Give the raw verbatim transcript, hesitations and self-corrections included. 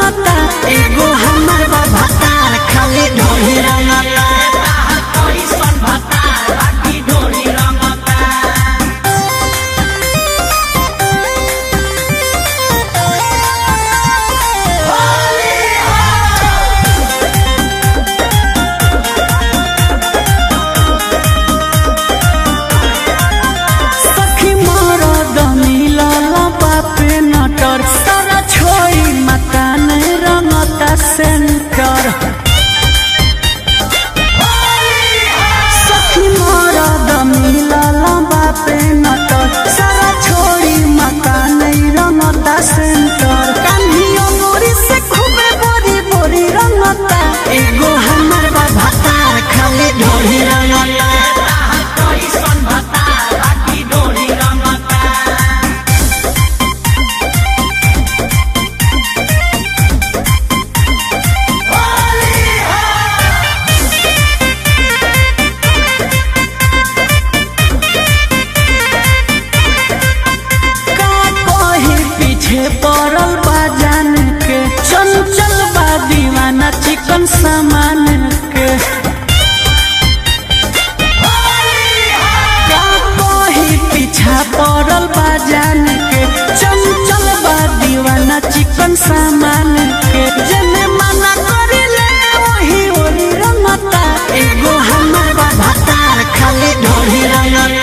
रंगता एगो हमर भतार खाली ढोली रंगता सेंटर सखी मोरा दमिला लंबा पे नटर सारा छोड़ी मकान रंगता सेंटर कान्हियो मोरी से खूबे बोरी बोरी रंगता एगो हमर भतार खाली ढोली रंगता पड़ल बाजान के चंचल बा दीवाना चिकन सामान के कहीं पीछा पड़ल बाजान के चंचल बा दीवाना चिकन सामान के जने मना करिले वही ओरी रंगता एगो हमर भतार खाली ढोली रंगता